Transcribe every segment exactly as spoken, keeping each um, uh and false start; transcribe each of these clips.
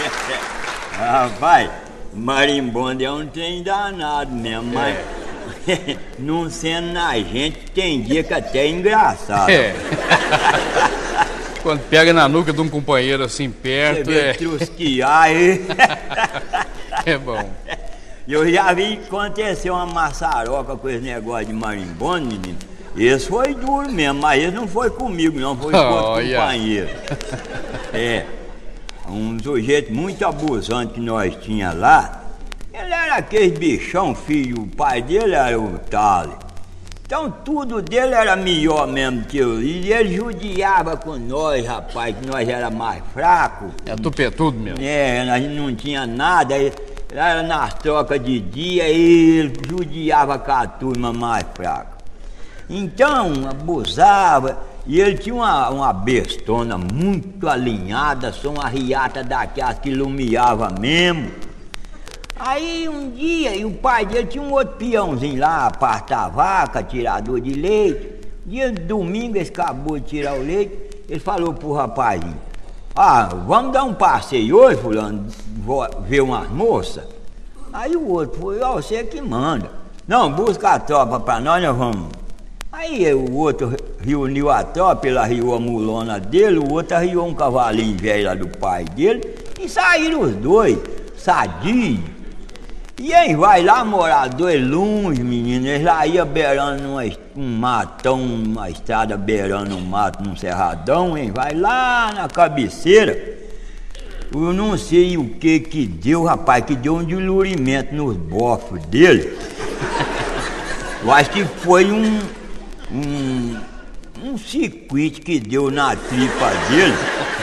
Rapaz, marimbondo é um trem danado mesmo, mas é. Não sendo na gente, tem dia que até é engraçado. É. Quando pega na nuca de um companheiro assim perto, você vê é... trusquear aí. É bom. Eu já vi acontecer uma maçaroca com esse negócio de marimbondo, menino. Esse foi duro mesmo, mas esse não foi comigo, não, foi com outro oh, companheiro. Yeah. É, um sujeito muito abusante que nós tinha lá. Ele era aquele bichão, filho, o pai dele era o Tale. Então tudo dele era melhor mesmo que eu. E ele judiava com nós, rapaz, que nós era mais fracos. É tupetudo mesmo. É, a gente não tinha nada. Era nas trocas de dia e ele judiava com a turma mais fraca. Então, abusava. E ele tinha uma, uma bestona muito alinhada, só uma riata daquelas que lumiava mesmo. Aí um dia, e o pai dele tinha um outro peãozinho lá, apartar vaca, tirador de leite. Dia de domingo, ele acabou de tirar o leite, ele falou pro rapazinho: ah, vamos dar um passeio hoje, fulano, vou ver umas moças? Aí o outro foi: ó, você que manda. Não, busca a tropa pra nós, nós vamos. Aí o outro reuniu a tropa, ele arriou a mulona dele, o outro arriou um cavalinho velho lá do pai dele, e saíram os dois, sadios. E aí vai lá, morador longe, menino, eles lá iam beirando uma, um matão, uma estrada beirando um mato, num cerradão, hein? Vai lá na cabeceira. Eu não sei o que que deu, rapaz, que deu um dilurimento nos bofos dele. Eu acho que foi um, um, um circuito que deu na tripa dele.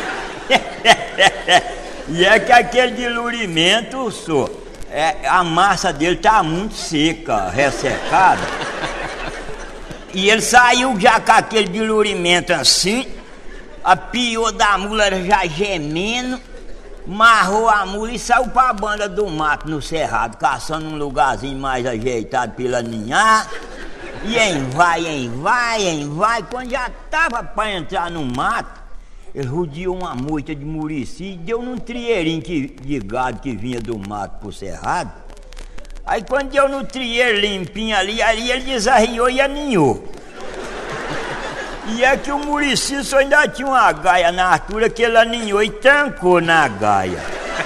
E é que aquele dilurimento, só... É, a massa dele tá muito seca, ressecada. E ele saiu já com aquele dilurimento assim, a pior da mula já gemendo, marrou a mula e saiu pra banda do mato no cerrado, caçando um lugarzinho mais ajeitado pela ninhar. E em vai, em vai, em vai, quando já tava pra entrar no mato, ele rodeou uma moita de murici e deu num trieirinho que, de gado que vinha do mato pro cerrado. Aí quando deu no trieiro limpinho ali, ali ele desarriou e aninhou. E é que o murici só ainda tinha uma gaia na altura que ele aninhou e trancou na gaia.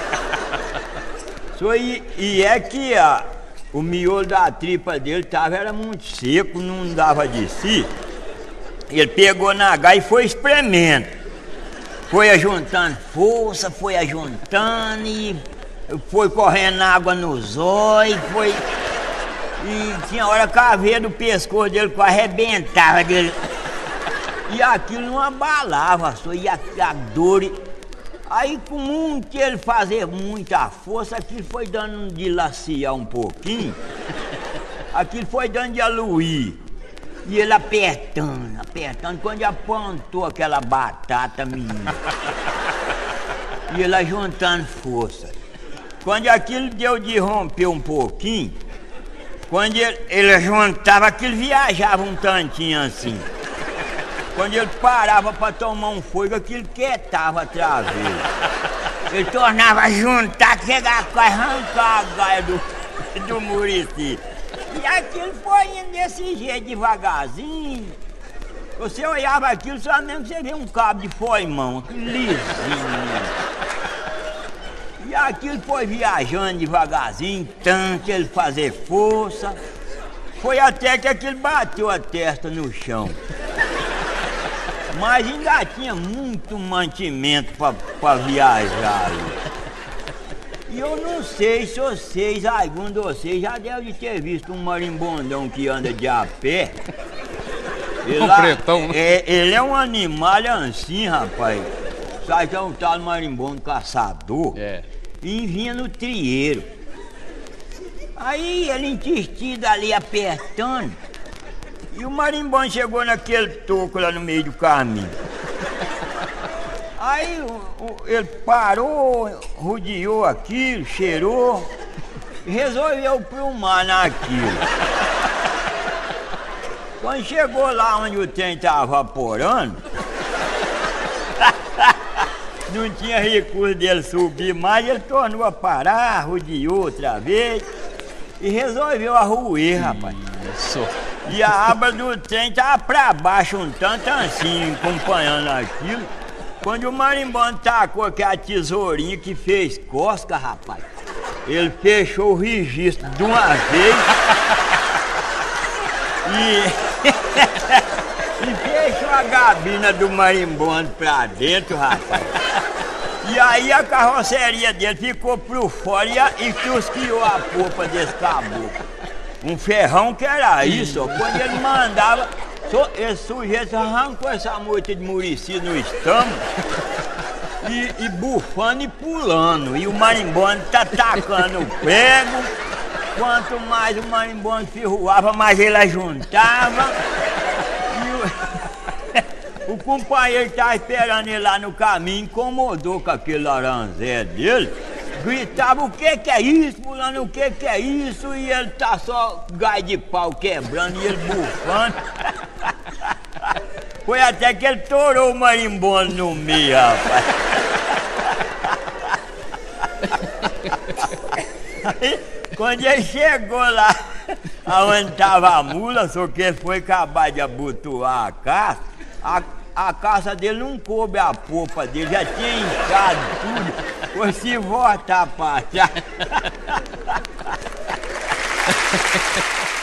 Só e, e é que a, o miolo da tripa dele tava, era muito seco, não dava de si. Ele pegou na gaia e foi espremendo. Foi ajuntando força, foi ajuntando e foi correndo água nos olhos, foi... E tinha hora que a veia do pescoço dele quase arrebentava dele. E aquilo não abalava, só ia a dor. Aí com muito ele fazer muita força, aquilo foi dando de laciar um pouquinho. Aquilo foi dando de aluir. E ele apertando, apertando, quando apontou aquela batata, menina. E ele ajuntando força. Quando aquilo deu de romper um pouquinho, quando ele, ele juntava, aquilo viajava um tantinho assim. Quando ele parava para tomar um fôlego, aquilo quietava outra vez. Ele tornava a juntar, chegava a arrancar a gaia do, do murici. E aquilo foi indo desse jeito, devagarzinho. Você olhava aquilo, só mesmo que você vê um cabo de foimão, aquilo lisinho. E aquilo foi viajando devagarzinho, tanto ele fazer força. Foi até que aquilo bateu a testa no chão. Mas ainda tinha muito mantimento para viajar. E eu não sei se vocês, algum de vocês, já deve ter visto um marimbondão que anda de a pé. Ele, um lá, pretão, né? é, ele é um animal assim, rapaz. Sabe que é um tal marimbondo caçador. É. E vinha no trieiro. Aí ele insistindo ali apertando. E o marimbondo chegou naquele toco lá no meio do caminho. Aí o, o, ele parou, rodeou aquilo, cheirou, e resolveu plumar naquilo. Quando chegou lá onde o trem estava vaporando, não tinha recurso dele subir mais, ele tornou a parar, rodeou outra vez e resolveu arruir, rapaz. Isso. E a aba do trem tava pra baixo um tanto assim, acompanhando aquilo. Quando o marimbondo tacou aquela tesourinha que fez cosca, rapaz, ele fechou o registro de uma vez e, e fechou a gabina do marimbondo pra dentro, rapaz. E aí a carroceria dele ficou por fora e, a, e chusqueou a popa desse caboclo. Um ferrão que era isso, ó. Quando ele mandava, so, esse sujeito arrancou essa moita de murici no estômago e, e bufando e pulando. E o marimbondo tá tacando o prego. Quanto mais o marimbondo ferroava, mais ele ajuntava. E o, o companheiro que tava esperando ele lá no caminho incomodou com aquele laranjé dele. Gritava, o que que é isso, fulano, o que que é isso? E ele tá só gai de pau quebrando e ele bufando. Foi até que ele torou o marimbondo no meio, rapaz. Aí, quando ele chegou lá, aonde tava a mula, só que ele foi acabar de abotoar a caça, a, a caça dele não coube a popa dele, já tinha inchado tudo. Foi se voltar pra trás.